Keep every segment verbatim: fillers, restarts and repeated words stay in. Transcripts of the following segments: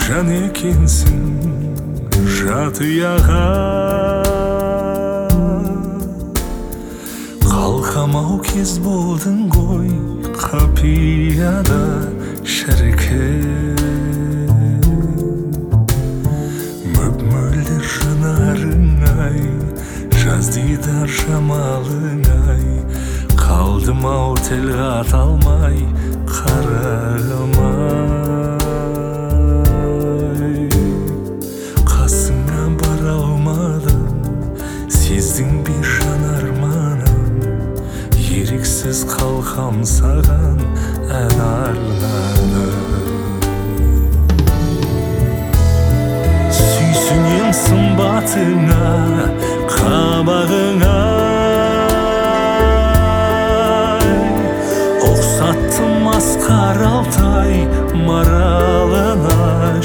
жан екенсің жатыяға, қалқамау кез болдың ғой қапияда шіркін. Мөп-мөлдір жанарың-ай, жаз дидар жамалың-ай, қалдым-ау тіл қата алмай қарағым-ай. Қасыңа бара алмадым, сездің бе жанарманым, еріксіз қалқам саған ән арнаdım. Сүйсінем сымбатыңа, қабағыңа, ұқсаттым асқар алтай маралына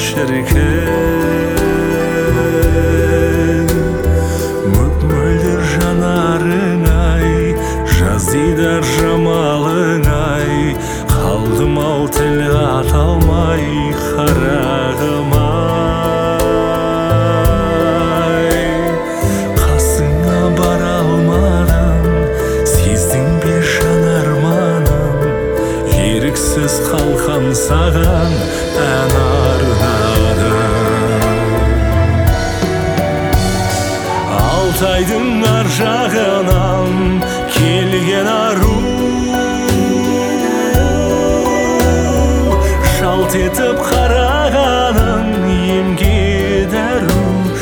шіркін. Мөп-мөлдір жанарың-ай, жаз дидар жамалың-ай, қалдым-ау тіл қата алмай қарағым-ай. Қасыңа бара алмадым, сездің бе жанарманым, еріксіз қалқам саған ән арнадым. Алтайдың ар жағынан келген ару, жалт етіп қарағаның емге дәру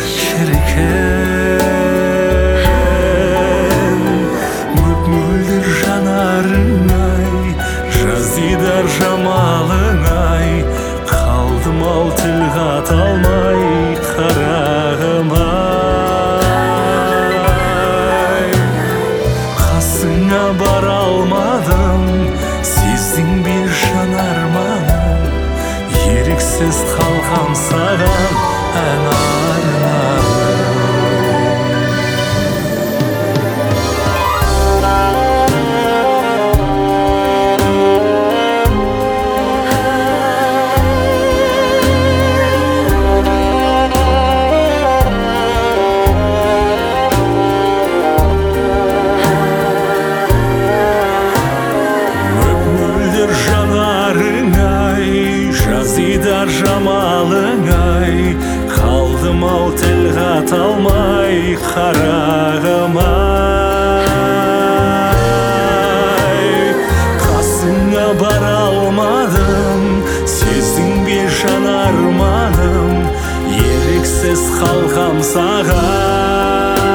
шіркін. Мөп-мөлдір жанарың-ай, жаз дидар жамалың-ай, қалдым-ау тіл қата алмай қарағым-ай. Қасыңа бара алмадым, сездің бе жанарманым, еріксіз қалқам саған ән арнаdım. Мөп-мөлдір жанарың-ай, жаз дидар жамалың-ай, қалдым-ау тіл қата алмай қарағым-ай. Қасыңа бара алмадым, сездің бе жанарманым, еріксіз қалқам саған.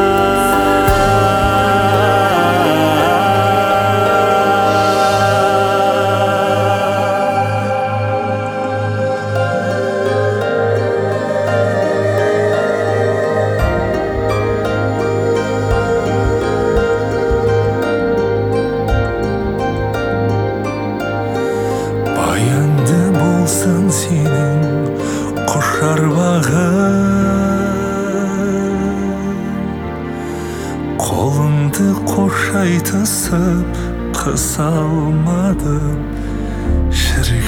Баянды болсын сенің құшар бағың, қолыңды қошайтысып қыса алмадым шіркін.